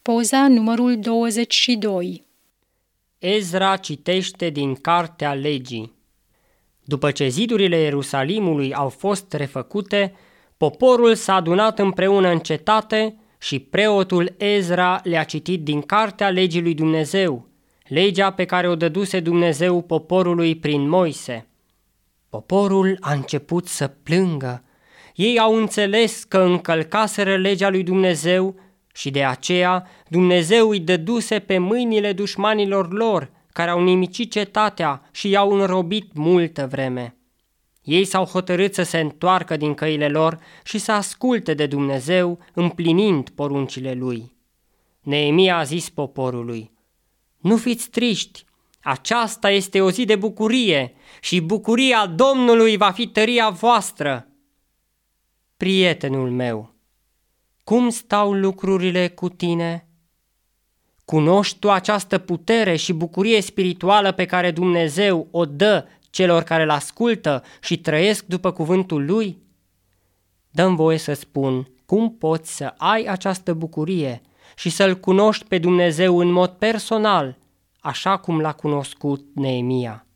Poza numărul 22. Ezra citește din Cartea Legii. După ce zidurile Ierusalimului au fost refăcute, poporul s-a adunat împreună în cetate și preotul Ezra le-a citit din Cartea Legii lui Dumnezeu, legea pe care o dăduse Dumnezeu poporului prin Moise. Poporul a început să plângă. Ei au înțeles că încălcaseră legea lui Dumnezeu și de aceea Dumnezeu îi dăduse pe mâinile dușmanilor lor, care au nimicit cetatea și i-au înrobit multă vreme. Ei s-au hotărât să se întoarcă din căile lor și să asculte de Dumnezeu, împlinind poruncile lui. Neemia a zis poporului: „Nu fiți triști, aceasta este o zi de bucurie și bucuria Domnului va fi tăria voastră.” Prietenul meu, cum stau lucrurile cu tine? Cunoști tu această putere și bucurie spirituală pe care Dumnezeu o dă celor care îl ascultă și trăiesc după cuvântul Lui? Dă-mi voie să spun cum poți să ai această bucurie și să-L cunoști pe Dumnezeu în mod personal, așa cum l-a cunoscut Neemia.